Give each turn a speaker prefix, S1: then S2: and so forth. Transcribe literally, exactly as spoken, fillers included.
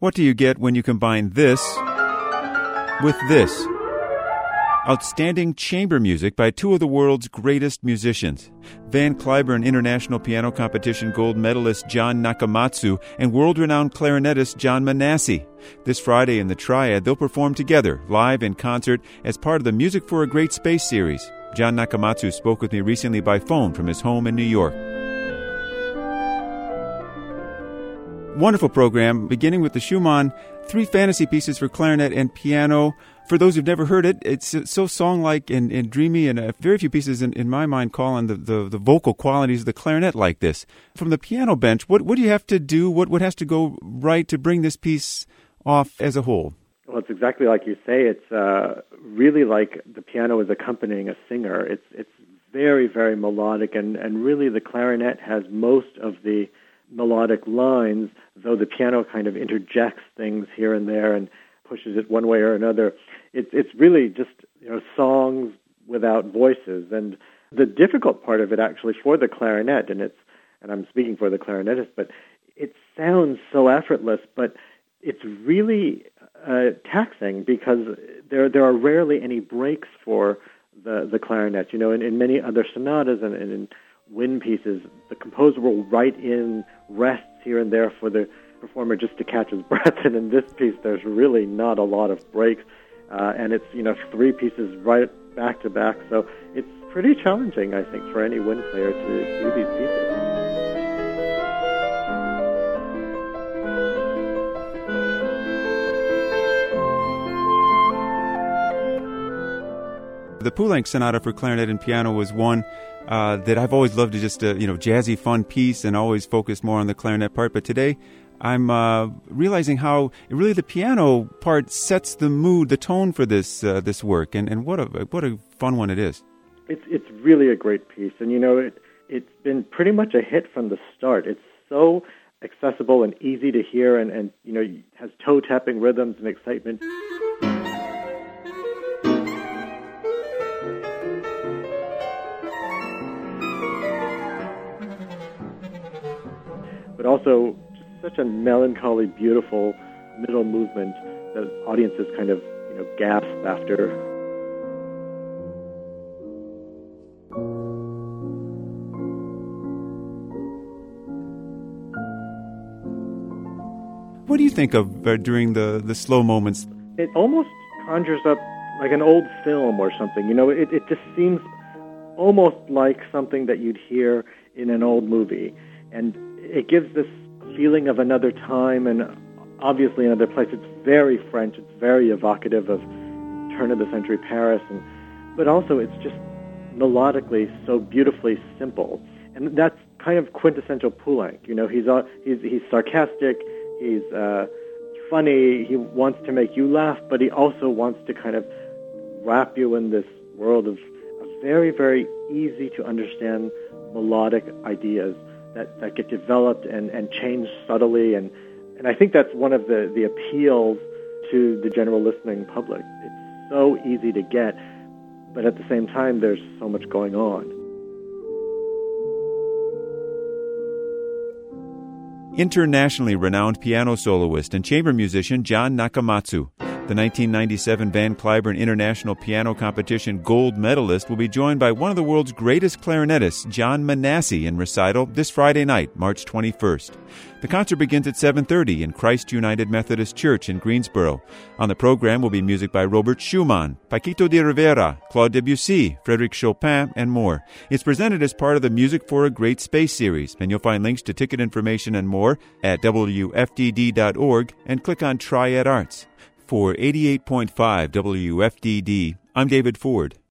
S1: What do you get when you combine this with this? Outstanding chamber music by two of the world's greatest musicians, Van Cliburn International Piano Competition gold medalist John Nakamatsu and world-renowned clarinetist John Manassi. This Friday in the Triad, they'll perform together, live in concert, as part of the Music for a Great Space series. John Nakamatsu spoke with me recently by phone from his home in New York. Wonderful program, beginning with the Schumann, three fantasy pieces for clarinet and piano. For those who've never heard it, it's so song-like and, and dreamy, and uh, very few pieces, in, in my mind, call on the, the, the vocal qualities of the clarinet like this. From the piano bench, what, what do you have to do? What, what has to go right to bring this piece off as a whole?
S2: Well, it's exactly like you say. It's uh, really like the piano is accompanying a singer. It's it's very, very melodic, and, and really the clarinet has most of the melodic lines, though the piano kind of interjects things here and there and pushes it one way or another. It's it's really just, you know, songs without voices. And the difficult part of it actually for the clarinet, and it's and I'm speaking for the clarinetist, but it sounds so effortless, but it's really uh, taxing because there there are rarely any breaks for the, the clarinet. You know, in, in many other sonatas and, and in wind pieces, the composer will write in rests here and there for the performer just to catch his breath. And in this piece, there's really not a lot of breaks, uh, and it's, you know, three pieces right back to back. So it's pretty challenging, I think, for any wind player to do these pieces.
S1: The Poulenc Sonata for clarinet and piano was one uh, that I've always loved, to just a, you know, jazzy, fun piece, and always focused more on the clarinet part. But today, I'm uh, realizing how really the piano part sets the mood, the tone for this uh, this work, and, and what a what a fun one it is.
S2: It's it's really a great piece, and you know it it's been pretty much a hit from the start. It's so accessible and easy to hear, and, and you know has toe tapping rhythms and excitement. But also just such a melancholy, beautiful middle movement that audiences kind of, you know, gasp after.
S1: What do you think of uh, during the, the slow moments?
S2: It almost conjures up like an old film or something. You know, it, it just seems almost like something that you'd hear in an old movie. And it gives this feeling of another time and obviously another place. It's very French. It's very evocative of turn-of-the-century Paris. And but also it's just melodically so beautifully simple. And that's kind of quintessential Poulenc. You know, he's uh, he's he's sarcastic. He's uh, funny. He wants to make you laugh, but he also wants to kind of wrap you in this world of, of very, very easy-to-understand melodic ideas that, that get developed and, and change subtly. And, and I think that's one of the, the appeals to the general listening public. It's so easy to get, but at the same time, there's so much going on.
S1: Internationally renowned piano soloist and chamber musician John Nakamatsu. The nineteen ninety-seven Van Cliburn International Piano Competition gold medalist will be joined by one of the world's greatest clarinetists, John Manassi, in recital this Friday night, March twenty-first. The concert begins at seven thirty in Christ United Methodist Church in Greensboro. On the program will be music by Robert Schumann, Paquito de Rivera, Claude Debussy, Frédéric Chopin, and more. It's presented as part of the Music for a Great Space series, and you'll find links to ticket information and more at W F D D dot org and click on Triad Arts. For eighty-eight point five W F D D, I'm David Ford.